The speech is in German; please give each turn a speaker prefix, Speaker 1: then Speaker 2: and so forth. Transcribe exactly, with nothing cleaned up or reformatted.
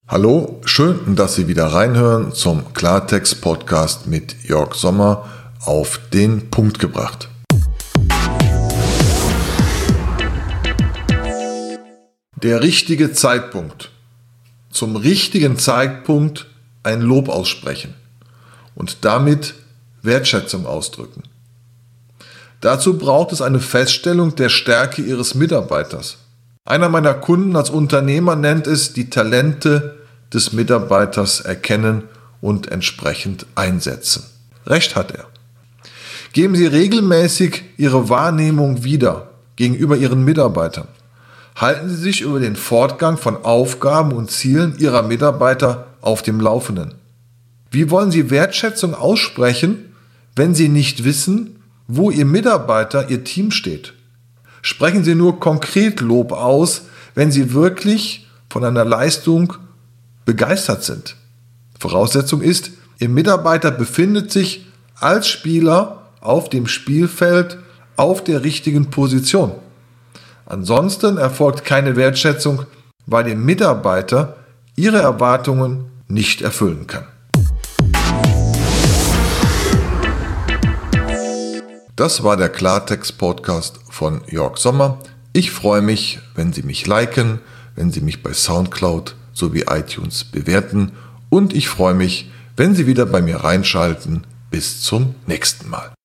Speaker 1: Hallo, schön, dass Sie wieder reinhören zum Klartext-Podcast mit Jörg Sommer auf den Punkt gebracht. Der richtige Zeitpunkt. Zum richtigen Zeitpunkt ein Lob aussprechen und damit Wertschätzung ausdrücken. Dazu braucht es eine Feststellung der Stärke Ihres Mitarbeiters. Einer meiner Kunden als Unternehmer nennt es die Talente des Mitarbeiters erkennen und entsprechend einsetzen. Recht hat er. Geben Sie regelmäßig Ihre Wahrnehmung wieder gegenüber Ihren Mitarbeitern. Halten Sie sich über den Fortgang von Aufgaben und Zielen Ihrer Mitarbeiter auf dem Laufenden. Wie wollen Sie Wertschätzung aussprechen, wenn Sie nicht wissen, wo Ihr Mitarbeiter, Ihr Team steht? Sprechen Sie nur konkret Lob aus, wenn Sie wirklich von einer Leistung begeistert sind. Voraussetzung ist, Ihr Mitarbeiter befindet sich als Spieler auf dem Spielfeld auf der richtigen Position. Ansonsten erfolgt keine Wertschätzung, weil Ihr Mitarbeiter Ihre Erwartungen nicht erfüllen kann. Das war der Klartext-Podcast von Jörg Sommer. Ich freue mich, wenn Sie mich liken, wenn Sie mich bei Soundcloud sowie iTunes bewerten und ich freue mich, wenn Sie wieder bei mir reinschalten. Bis zum nächsten Mal.